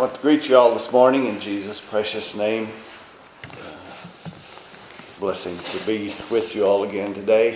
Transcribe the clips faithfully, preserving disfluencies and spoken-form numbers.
I want to greet you all this morning in Jesus' precious name. Uh, it's a blessing to be with you all again today.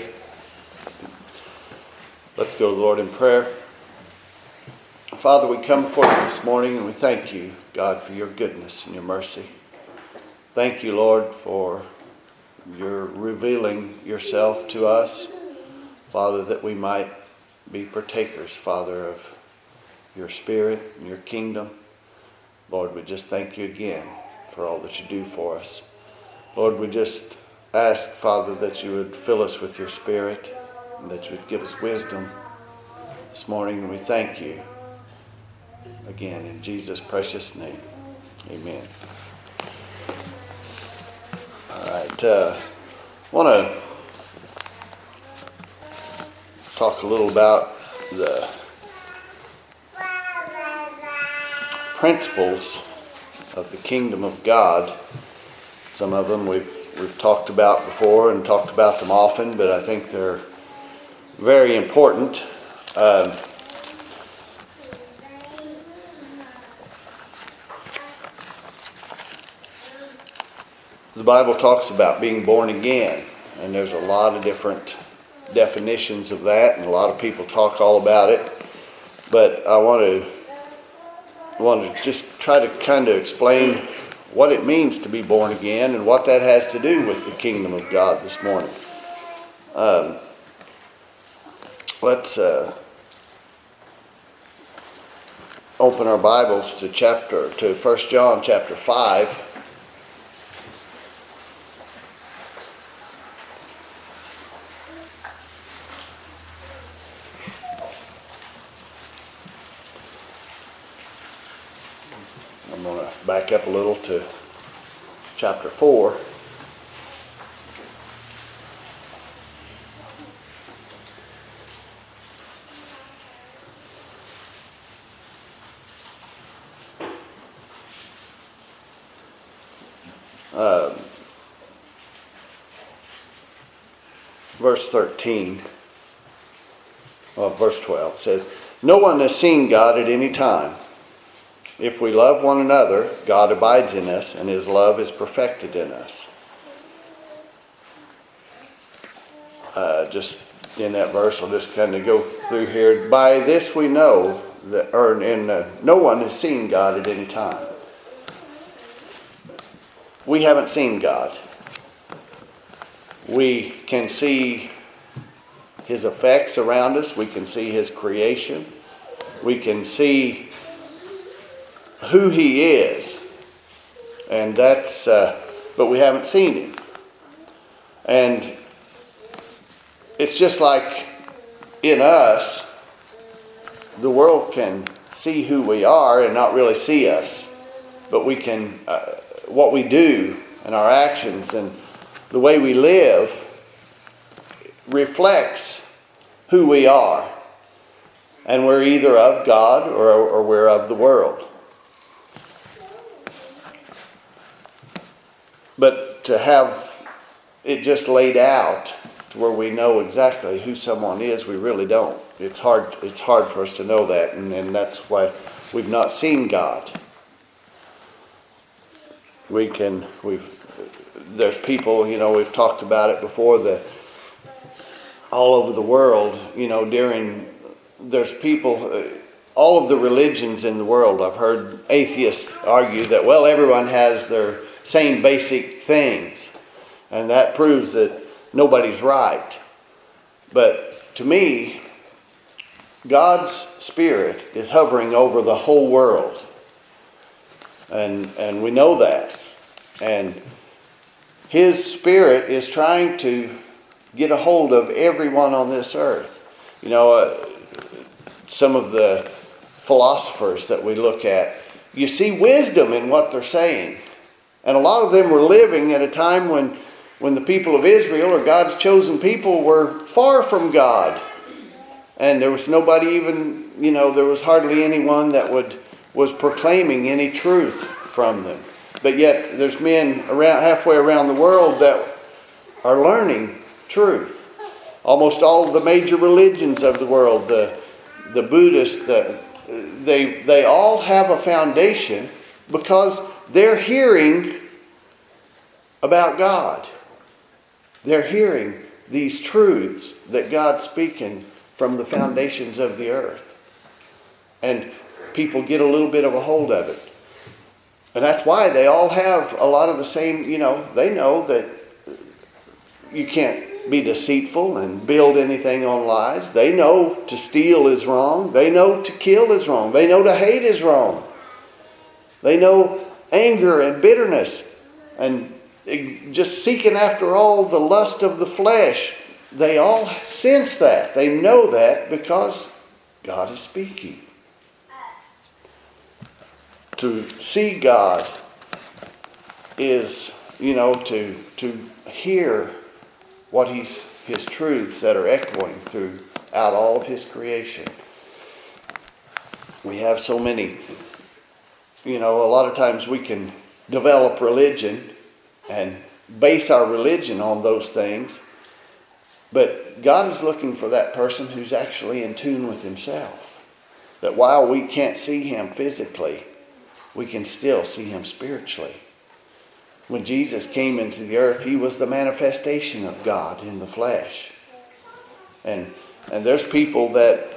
Let's go to the Lord in prayer. Father, we come before you this morning and we thank you, God, for your goodness and your mercy. Thank you, Lord, for your revealing yourself to us, Father, that we might be partakers, Father, of your Spirit and your kingdom. Lord, we just thank you again for all that you do for us. Lord, we just ask, Father, that you would fill us with your Spirit and that you would give us wisdom this morning. And we thank you again in Jesus' precious name. Amen. All right. Uh, I want to talk a little about the principles of the kingdom of God. Some of them we've we've talked about before and talked about them often, but I think they're very important. Um, the Bible talks about being born again, and there's a lot of different definitions of that, and a lot of people talk all about it. But I want to I want to just try to kind of explain what it means to be born again and what that has to do with the kingdom of God this morning. Um, let's uh, open our Bibles to chapter to First John chapter five. I'm going to back up a little to chapter four. Um, verse thirteen, well, verse twelve says, "No one has seen God at any time. If we love one another, God abides in us, and his love is perfected in us." Uh, just in that verse, I'll just kind of go through here. By this we know that, or in uh, no one has seen God at any time. We haven't seen God. We can see his effects around us. We can see his creation. We can see who he is, and that's uh, but we haven't seen him. And it's just like in us, the world can see who we are and not really see us, but we can uh, what we do and our actions and the way we live reflects who we are, and we're either of God or, or we're of the world. But to have it just laid out to where we know exactly who someone is, we really don't. It's hard It's hard for us to know that, and, and that's why we've not seen God. We can, we've, there's people, you know, we've talked about it before, that all over the world, you know, during, there's people, uh, all of the religions in the world, I've heard atheists argue that, well, everyone has their same basic things, and that proves that nobody's right. But to me, God's Spirit is hovering over the whole world, and and we know that, and his Spirit is trying to get a hold of everyone on this earth. You know, uh, some of the philosophers that we look at, you see wisdom in what they're saying. And a lot of them were living at a time when, when the people of Israel, or God's chosen people, were far from God. And there was nobody even, you know, there was hardly anyone that would was proclaiming any truth from them. But yet there's men around halfway around the world that are learning truth. Almost all of the major religions of the world, the the Buddhists, the they, they all have a foundation because they're hearing about God. They're hearing these truths that God's speaking from the foundations of the earth. And people get a little bit of a hold of it. And that's why they all have a lot of the same, you know, they know that you can't be deceitful and build anything on lies. They know to steal is wrong. They know to kill is wrong. They know to hate is wrong. They know anger and bitterness and just seeking after all the lust of the flesh. They all sense that. They know that because God is speaking. To see God is, you know, to, to hear what he's, his truths that are echoing throughout all of his creation. We have so many, you know, a lot of times we can develop religion and base our religion on those things. But God is looking for that person who's actually in tune with himself. That while we can't see him physically, we can still see him spiritually. When Jesus came into the earth, he was the manifestation of God in the flesh. And, and there's people that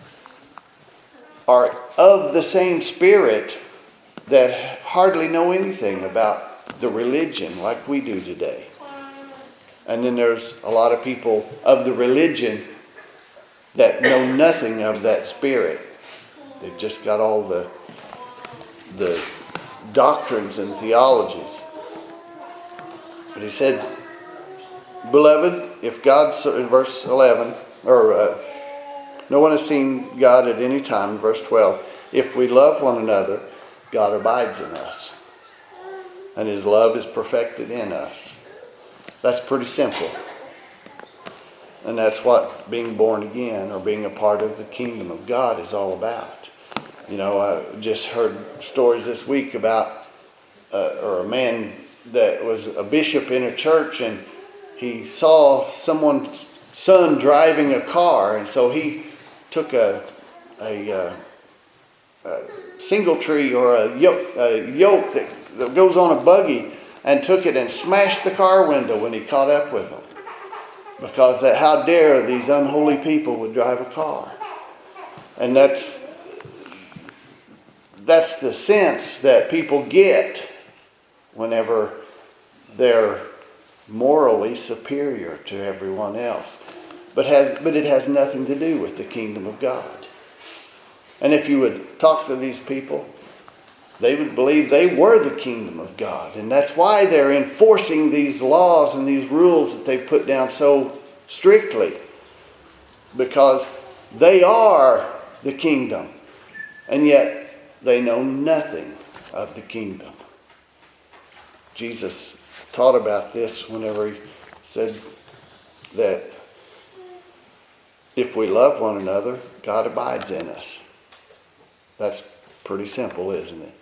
are of the same spirit that hardly know anything about the religion like we do today. And then there's a lot of people of the religion that know nothing of that spirit. They've just got all the, the doctrines and theologies. But he said, beloved, if God, in verse eleven, or uh, no one has seen God at any time, verse twelve, if we love one another, God abides in us, and his love is perfected in us. That's pretty simple. And that's what being born again or being a part of the kingdom of God is all about. You know, I just heard stories this week about uh, or a man that was a bishop in a church, and he saw someone's son driving a car, and so he took a a, a, a single tree or a yoke, a yoke that, that goes on a buggy, and took it and smashed the car window when he caught up with them. Because that, how dare these unholy people would drive a car. And that's that's the sense that people get whenever they're morally superior to everyone else. But has but it has nothing to do with the kingdom of God. And if you would talk to these people, they would believe they were the kingdom of God. And that's why they're enforcing these laws and these rules that they've put down so strictly. Because they are the kingdom. And yet they know nothing of the kingdom. Jesus taught about this whenever he said that if we love one another, God abides in us. That's pretty simple, isn't it?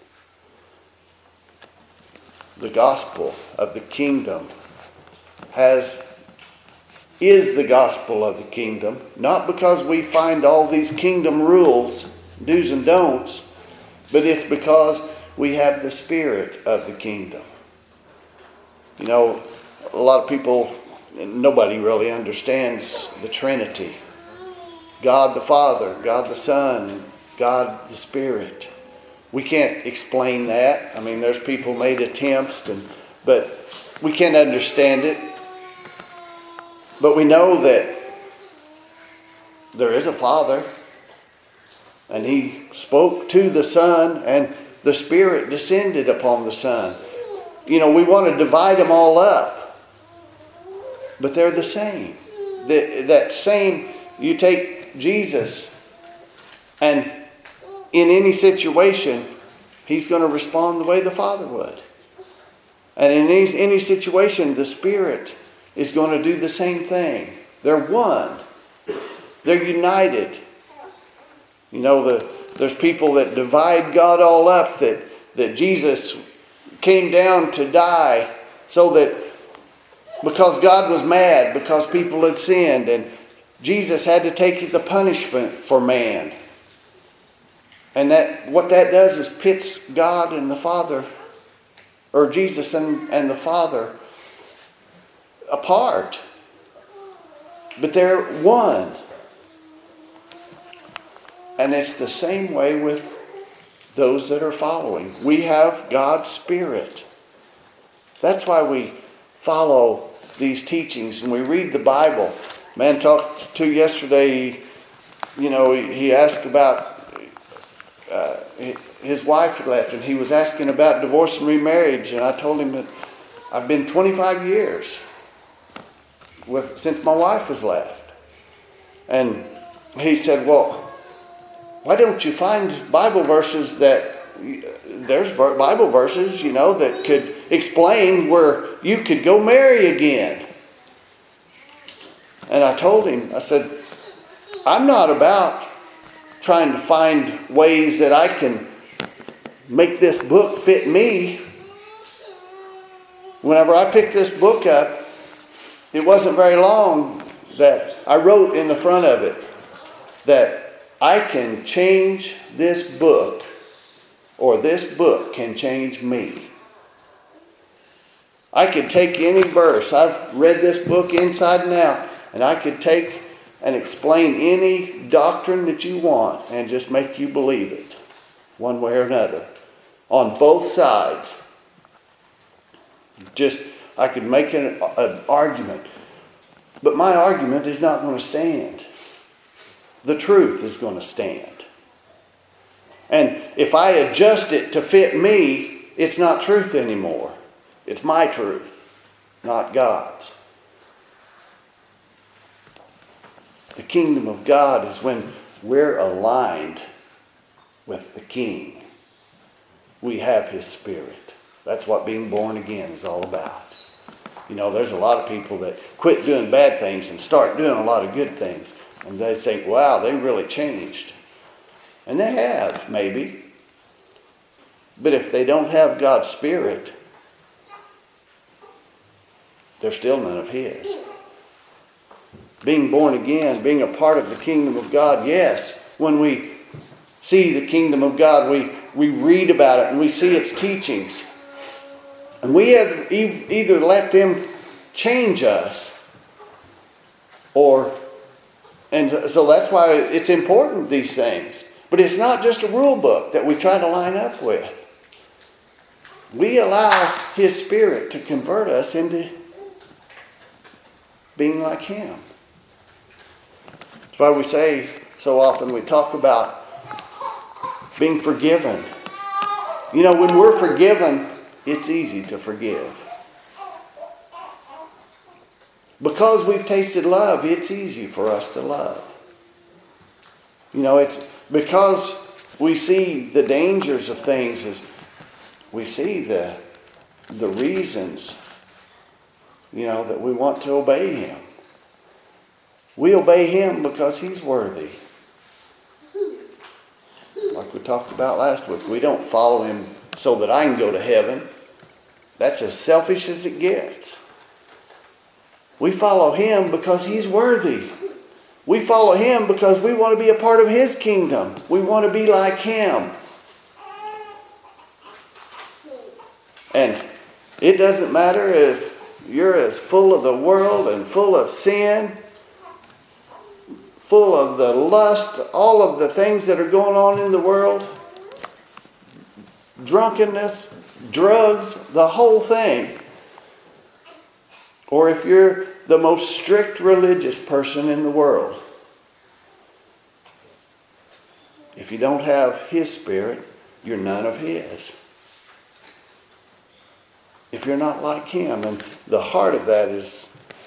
The gospel of the kingdom has is the gospel of the kingdom, not because we find all these kingdom rules, do's and don'ts, but it's because we have the spirit of the kingdom. You know, a lot of people, nobody really understands the Trinity. God the Father, God the Son, God the Spirit. We can't explain that. I mean, there's people made attempts, and but we can't understand it. But we know that there is a Father, and he spoke to the Son, and the Spirit descended upon the Son. You know, we want to divide them all up, but they're the same. The, that same, you take Jesus, and in any situation, he's going to respond the way the Father would. And in any, any situation, the Spirit is going to do the same thing. They're one. They're united. You know, the, there's people that divide God all up, that, that Jesus came down to die so that because God was mad, because people had sinned, and Jesus had to take the punishment for man. And that what that does is pits God and the Father, or Jesus and, and the Father apart. But they're one. And it's the same way with those that are following. We have God's Spirit. That's why we follow these teachings and we read the Bible. Man talked to yesterday, you know, he asked about uh, his wife had left, and he was asking about divorce and remarriage, and I told him that I've been twenty-five years with since my wife was left. And he said, well, why don't you find Bible verses that, there's Bible verses, you know, that could explain where you could go marry again. And I told him, I said, I'm not about trying to find ways that I can make this book fit me. Whenever I picked this book up, it wasn't very long that I wrote in the front of it that I can change this book, or this book can change me. I could take any verse. I've read this book inside and out, and I could take and explain any doctrine that you want and just make you believe it, one way or another, on both sides. Just, I could make an, an argument, but my argument is not going to stand. The truth is going to stand. And if I adjust it to fit me, it's not truth anymore. It's my truth, not God's. The kingdom of God is when we're aligned with the King. We have His Spirit. That's what being born again is all about. You know, there's a lot of people that quit doing bad things and start doing a lot of good things. And they think, wow, they really changed. And they have, maybe. But if they don't have God's Spirit, they're still none of His. Being born again, being a part of the kingdom of God, yes, when we see the kingdom of God, we, we read about it and we see its teachings. And we have either let them change us, or, and so that's why it's important, these things. But it's not just a rule book that we try to line up with. We allow His Spirit to convert us into being like Him. That's why we say so often, we talk about being forgiven. You know, when we're forgiven, it's easy to forgive. Because we've tasted love, it's easy for us to love. You know, it's because we see the dangers of things, as we see the, the reasons, you know, that we want to obey Him. We obey Him because He's worthy. Like we talked about last week, we don't follow Him so that I can go to heaven. That's as selfish as it gets. We follow Him because He's worthy. We follow Him because we want to be a part of His kingdom. We want to be like Him. And it doesn't matter if you're as full of the world and full of sin, full of the lust, all of the things that are going on in the world, drunkenness, drugs, the whole thing. Or if you're the most strict religious person in the world, if you don't have His Spirit, you're none of His. If you're not like Him, and the heart of that is,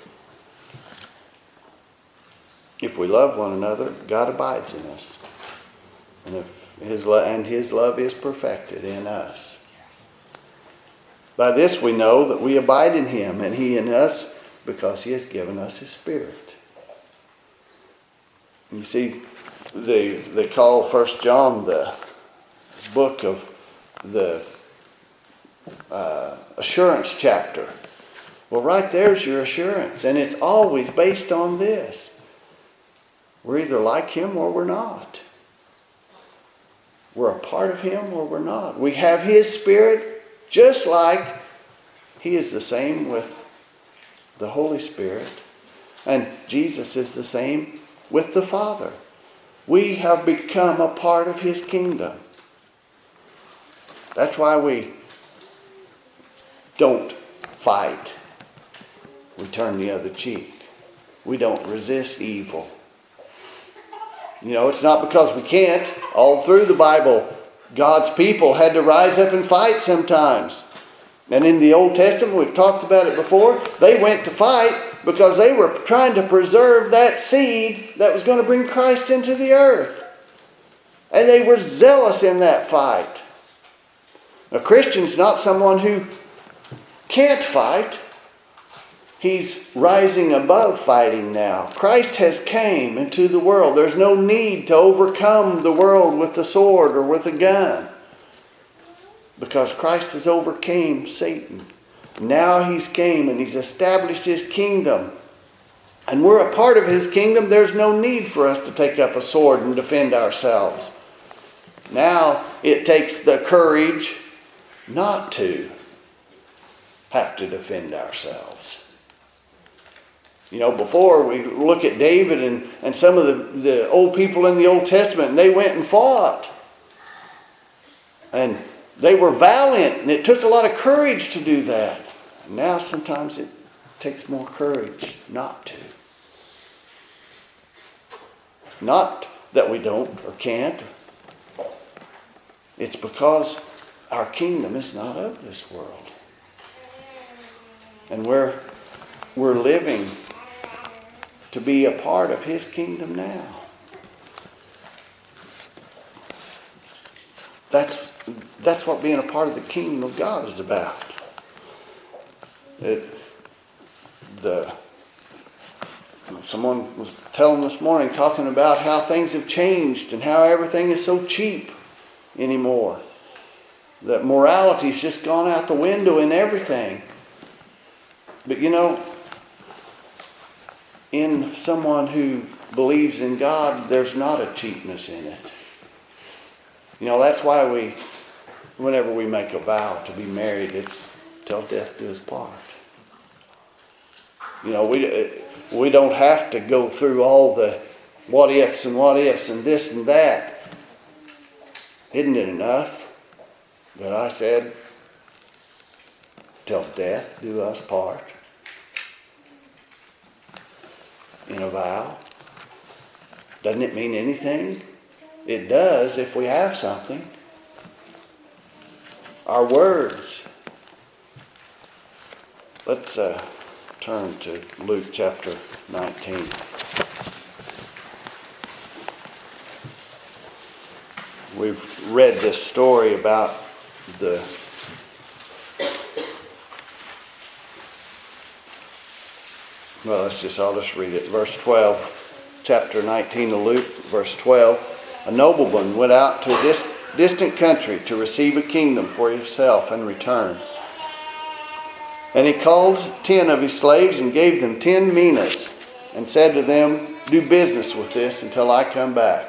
if we love one another, God abides in us. And if His lo- and His love is perfected in us. By this we know that we abide in Him, and He in us, because He has given us His Spirit. You see, they, they call First John the book of the uh, assurance chapter. Well, right there's your assurance, and it's always based on this. We're either like Him or we're not. we're a part of him or we're not. We have his Spirit just like he is the same with the Holy Spirit. And Jesus is the same with the Father. We have become a part of his kingdom. That's why we don't fight. We turn the other cheek. We don't resist evil. You know, it's not because we can't. All through the Bible, God's people had to rise up and fight sometimes. And in the Old Testament, we've talked about it before, they went to fight because they were trying to preserve that seed that was going to bring Christ into the earth. And they were zealous in that fight. A Christian's not someone who can't fight. He's rising above fighting now. Christ has came into the world. There's no need to overcome the world with the sword or with a gun, because Christ has overcame Satan. Now he's came and he's established his kingdom. And we're a part of his kingdom. There's no need for us to take up a sword and defend ourselves. Now it takes the courage not to have to defend ourselves. You know, before we look at David and, and some of the, the old people in the Old Testament, and they went and fought. And they were valiant, and it took a lot of courage to do that. Now sometimes it takes more courage not to. Not that we don't or can't. It's because our kingdom is not of this world. And we're, we're living to be a part of his kingdom now. That's, that's what being a part of the kingdom of God is about. It, the, someone was telling this morning, talking about how things have changed and how everything is so cheap anymore. That morality's just gone out the window in everything. But you know, in someone who believes in God, there's not a cheapness in it. You know, that's why we, whenever we make a vow to be married, it's till death do us part. You know, we we don't have to go through all the what ifs and what ifs and this and that. Isn't it enough that I said, till death do us part? In a vow? Doesn't it mean anything? It does if we have something. Our words. Let's uh, turn to Luke chapter nineteen. We've read this story about the Well, let's just, I'll just read it. Verse twelve, chapter nineteen of Luke, verse twelve. A nobleman went out to a dis- distant country to receive a kingdom for himself and return. And he called ten of his slaves and gave them ten minas and said to them, do business with this until I come back.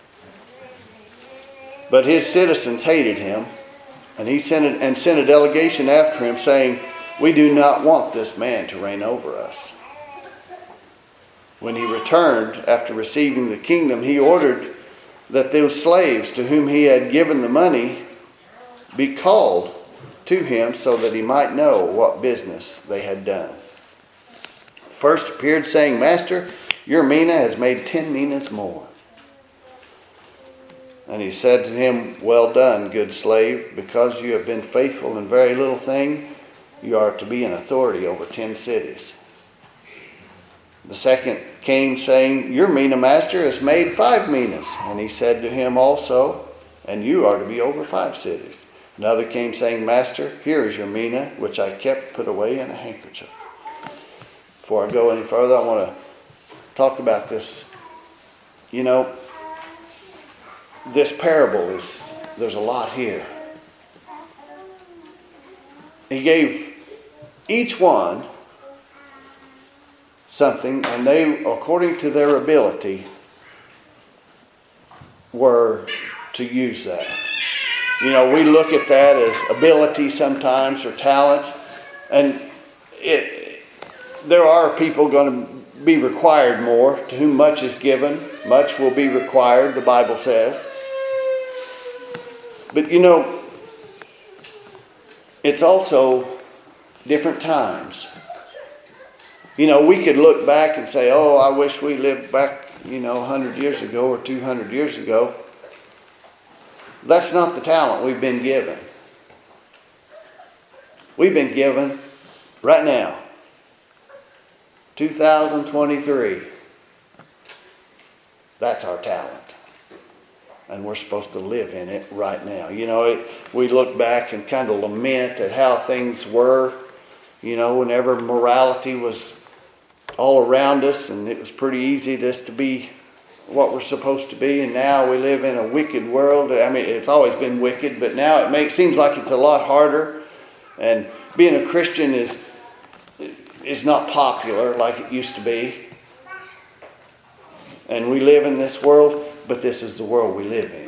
But his citizens hated him, and he sent a, and sent a delegation after him, saying, we do not want this man to reign over us. When he returned after receiving the kingdom, he ordered that those slaves to whom he had given the money be called to him so that he might know what business they had done. First appeared, saying, Master, your mina has made ten minas more. And he said to him, well done, good slave, because you have been faithful in very little thing, you are to be in authority over ten cities. The second came, saying, your mina, master, has made five minas. And he said to him also, and you are to be over five cities. Another came, saying, Master, here is your mina, which I kept put away in a handkerchief. Before I go any further, I want to talk about this. You know, this parable is, there's a lot here. He gave each one something, and they, according to their ability, were to use that. You know, we look at that as ability sometimes or talent, and it, there are people going to be required more. To whom much is given, much will be required, the Bible says. But you know, it's also different times. You know, we could look back and say, oh, I wish we lived back, you know, one hundred years ago or two hundred years ago. That's not the talent we've been given. We've been given right now, two thousand twenty-three. That's our talent. And we're supposed to live in it right now. You know, it, we look back and kind of lament at how things were, you know, whenever morality was all around us and it was pretty easy just to be what we're supposed to be. And now we live in a wicked world. I mean, it's always been wicked, but now it makes seems like it's a lot harder. And being a Christian is is not popular like it used to be. And we live in this world, but this is the world we live in.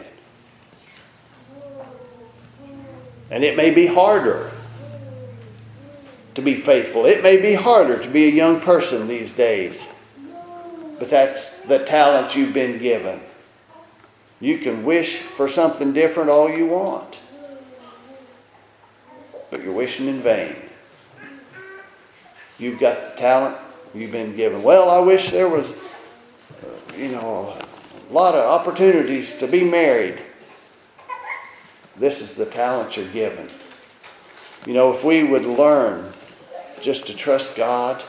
And it may be harder to be faithful. It may be harder to be a young person these days. But that's the talent you've been given. You can wish for something different all you want. But you're wishing in vain. You've got the talent you've been given. Well, I wish there was, you know, a lot of opportunities to be married. This is the talent you're given. You know, if we would learn just to trust God,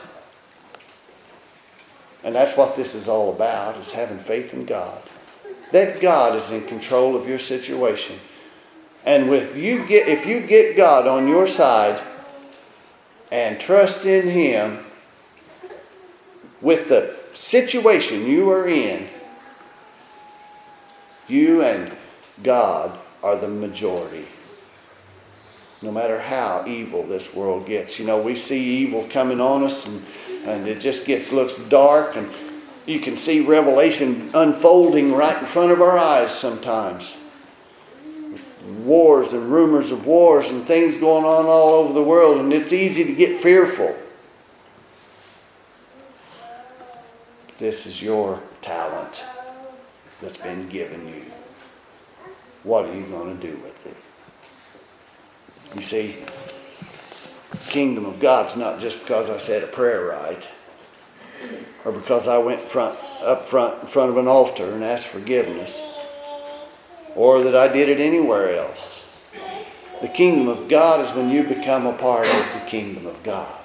and that's what this is all about, is having faith in God. That God is in control of your situation. And with you get if you get God on your side and trust in Him with the situation you are in, you and God are the majority. No matter how evil this world gets. You know, we see evil coming on us and And it just gets looks dark, and you can see Revelation unfolding right in front of our eyes sometimes. Wars and rumors of wars and things going on all over the world, and it's easy to get fearful. This is your talent that's been given you. What are you going to do with it? You see, the kingdom of God's not just because I said a prayer right, or because I went front, up front in front of an altar and asked forgiveness, or that I did it anywhere else. The kingdom of God is when you become a part of the kingdom of God.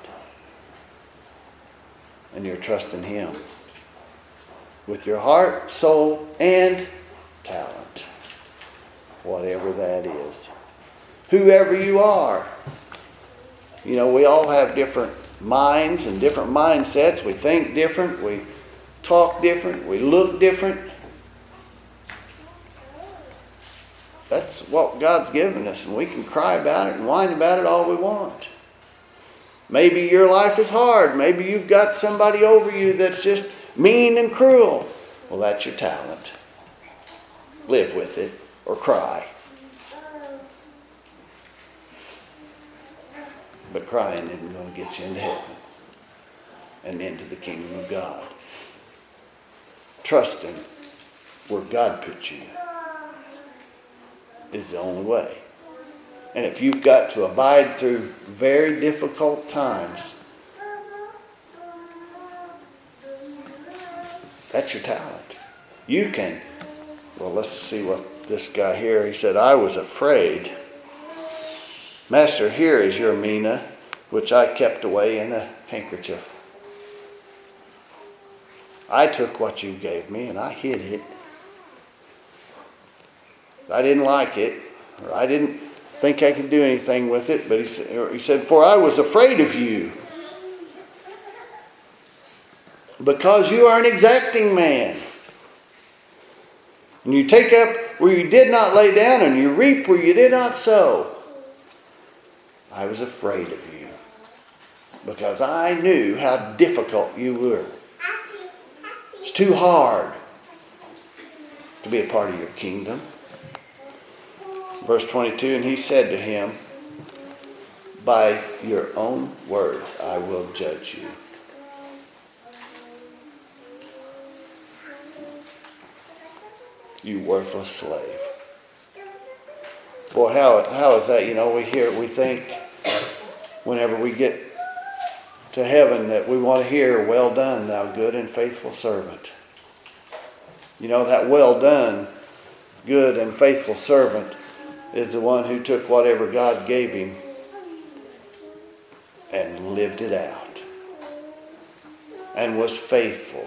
And you're trusting Him with your heart, soul, and talent. Whatever that is. Whoever you are. You know, we all have different minds and different mindsets. We think different. We talk different. We look different. That's what God's given us, and we can cry about it and whine about it all we want. Maybe your life is hard. Maybe you've got somebody over you that's just mean and cruel. Well, that's your talent. Live with it or cry. But crying isn't going to get you into heaven and into the kingdom of God. Trusting where God put you is the only way. And if you've got to abide through very difficult times, that's your talent. You can, well, let's see what this guy here, he said, I was afraid. Master, here is your mina, which I kept away in a handkerchief. I took what you gave me and I hid it. I didn't like it, or I didn't think I could do anything with it, but he said, he said, for I was afraid of you, because you are an exacting man. And you take up where you did not lay down, and you reap where you did not sow. I was afraid of you, because I knew how difficult you were. It's too hard to be a part of your kingdom. Verse twenty-two, and he said to him, by your own words I will judge you. You worthless slave. Boy, how, how is that? You know, we hear, we think whenever we get to heaven that we want to hear, well done, thou good and faithful servant. You know, that well done, good and faithful servant is the one who took whatever God gave him and lived it out and was faithful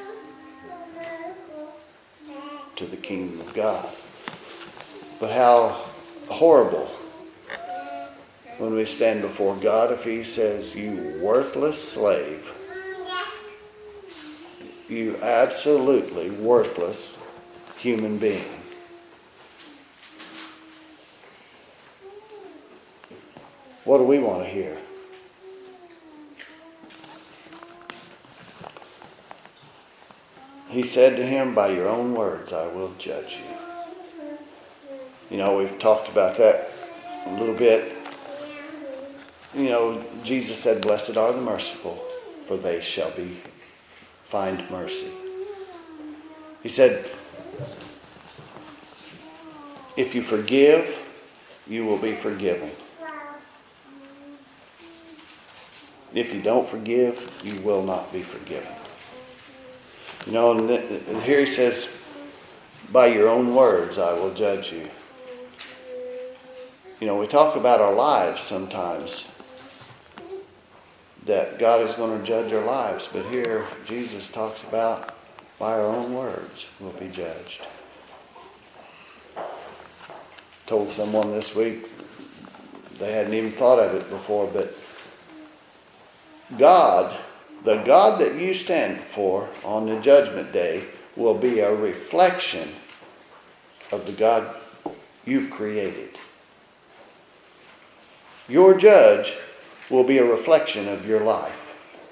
to the kingdom of God. But how horrible when we stand before God if he says, you worthless slave, you absolutely worthless human being. What do we want to hear? He said to him, by your own words I will judge you. You know, we've talked about that a little bit. You know, Jesus said, blessed are the merciful, for they shall be find mercy. He said, if you forgive, you will be forgiven. If you don't forgive, you will not be forgiven. You know, and, th- and here he says, by your own words I will judge you. You know, we talk about our lives sometimes, that God is going to judge our lives. But here Jesus talks about by our own words we'll be judged. Told someone this week, they hadn't even thought of it before, but God, the God that you stand before on the judgment day, will be a reflection of the God you've created. Your judge will be a reflection of your life.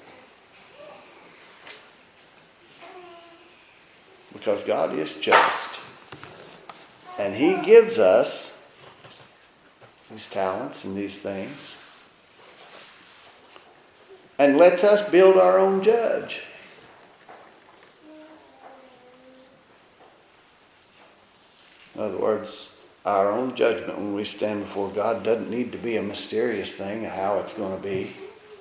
Because God is just. And he gives us these talents and these things. And lets us build our own judge. In other words, our own judgment when we stand before God doesn't need to be a mysterious thing, how it's going to be.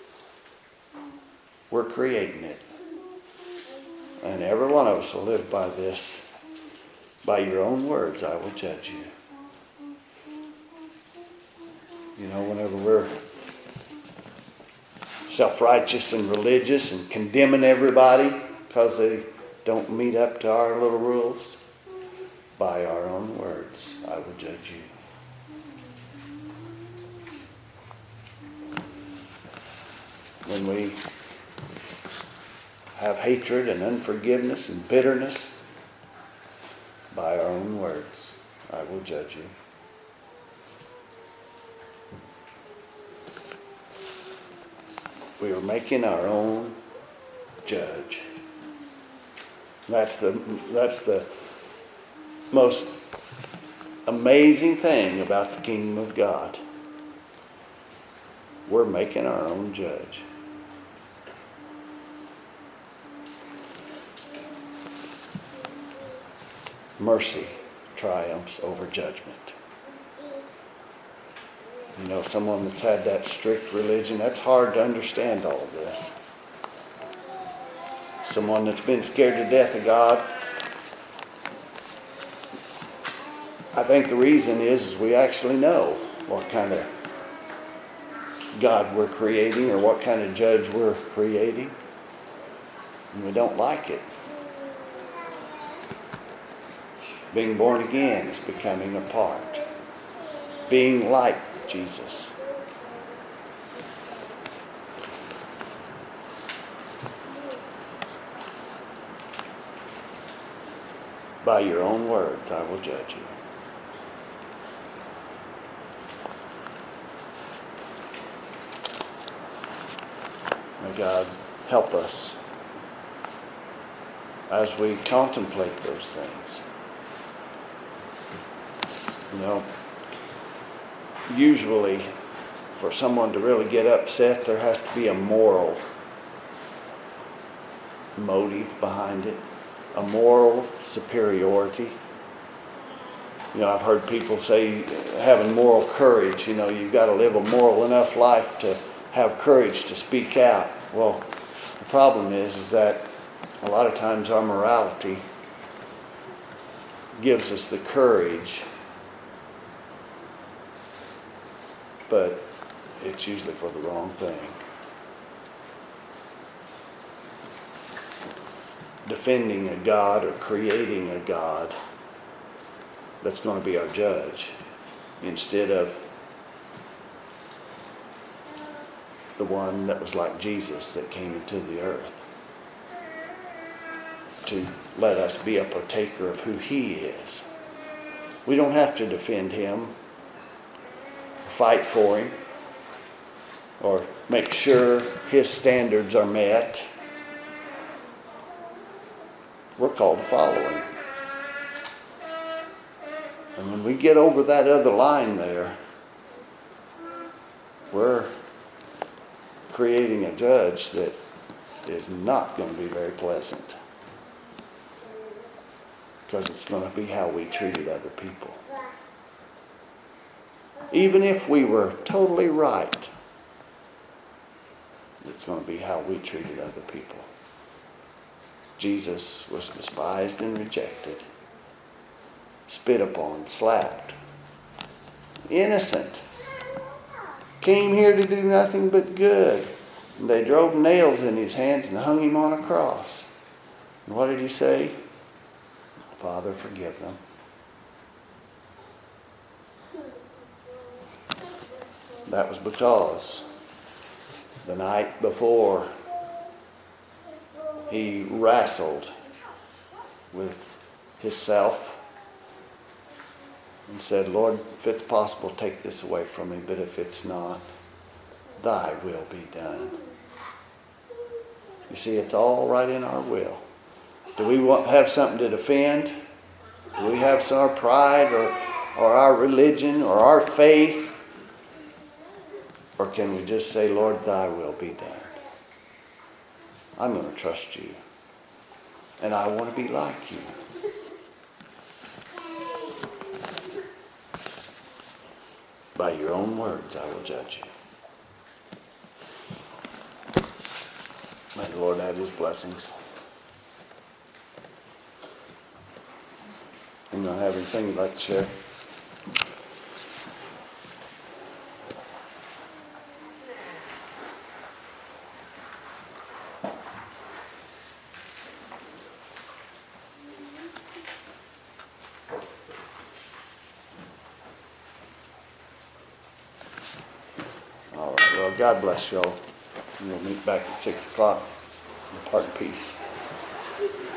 We're creating it. And every one of us will live by this. By your own words, I will judge you. You know, whenever we're self-righteous and religious and condemning everybody because they don't meet up to our little rules, by our own words, I will judge you. When we have hatred and unforgiveness and bitterness, by our own words, I will judge you. We are making our own judge. That's the that's the most amazing thing about the kingdom of God. We're making our own judge. Mercy triumphs over judgment. You know, someone that's had that strict religion, that's hard to understand all of this. Someone that's been scared to death of God. I think the reason is, is we actually know what kind of God we're creating or what kind of judge we're creating. And we don't like it. Being born again is becoming a part. Being like Jesus. By your own words, I will judge you. May God help us as we contemplate those things. You know, usually for someone to really get upset, there has to be a moral motive behind it, a moral superiority. You know, I've heard people say having moral courage, you know, you've got to live a moral enough life to have courage to speak out. Well, the problem is, is that a lot of times our morality gives us the courage, but it's usually for the wrong thing. Defending a God or creating a God that's going to be our judge instead of the one that was like Jesus that came into the earth to let us be a partaker of who he is. We don't have to defend him, fight for him, or make sure his standards are met. We're called to follow him. And when we get over that other line there, we're creating a judge that is not going to be very pleasant. Because it's going to be how we treated other people. Even if we were totally right, it's going to be how we treated other people. Jesus was despised and rejected, spit upon, slapped, innocent, came here to do nothing but good. And they drove nails in his hands and hung him on a cross. And what did he say? Father, forgive them. That was because the night before he wrestled with himself and said, Lord, if it's possible, take this away from me, but if it's not, thy will be done. You see, it's all right in our will. Do we want have something to defend? Do we have some pride or, or our religion or our faith? Or can we just say, Lord, thy will be done? I'm going to trust you. And I want to be like you. By your own words, I will judge you. May the Lord add his blessings. You don't have anything you'd like to share? All right, well, God bless y'all. We'll meet back at six o'clock. Depart in peace.